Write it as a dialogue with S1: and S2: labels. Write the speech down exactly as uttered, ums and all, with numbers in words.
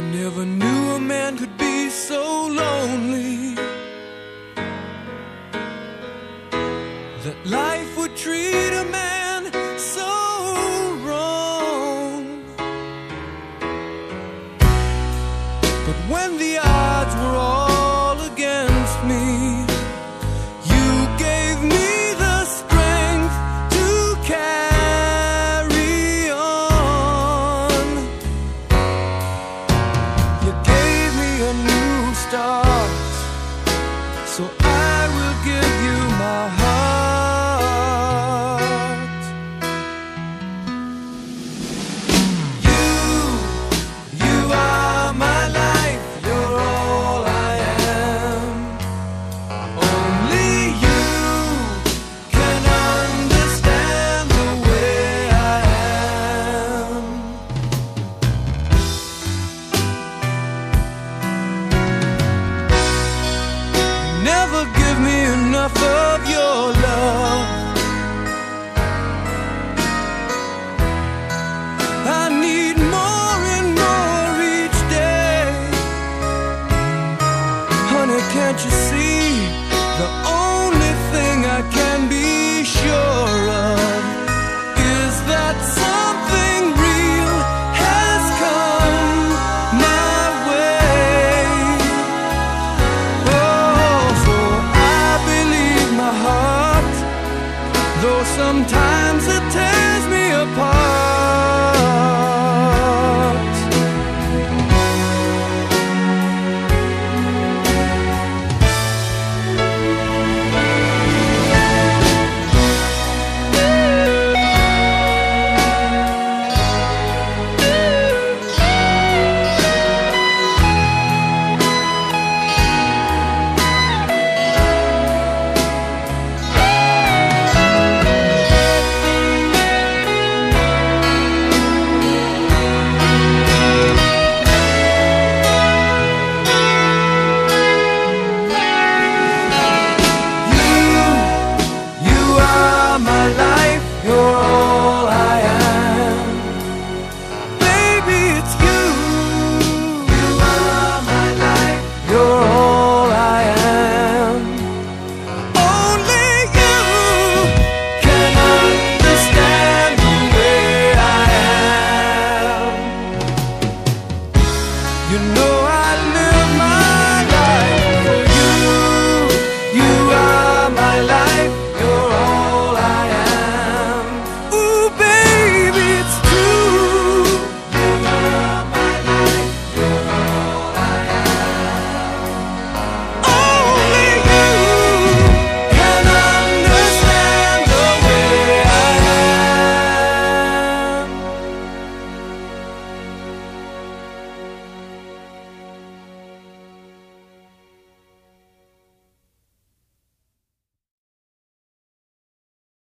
S1: Never knew a man could be so lonely, that life would treat a man so wrong. But when the odds were all against me, you gave me the strength to carry on. You gave me a new start, so I will give you my heart. You, you are my life, you're all I am. Only you can understand the way I am. Never give me enough of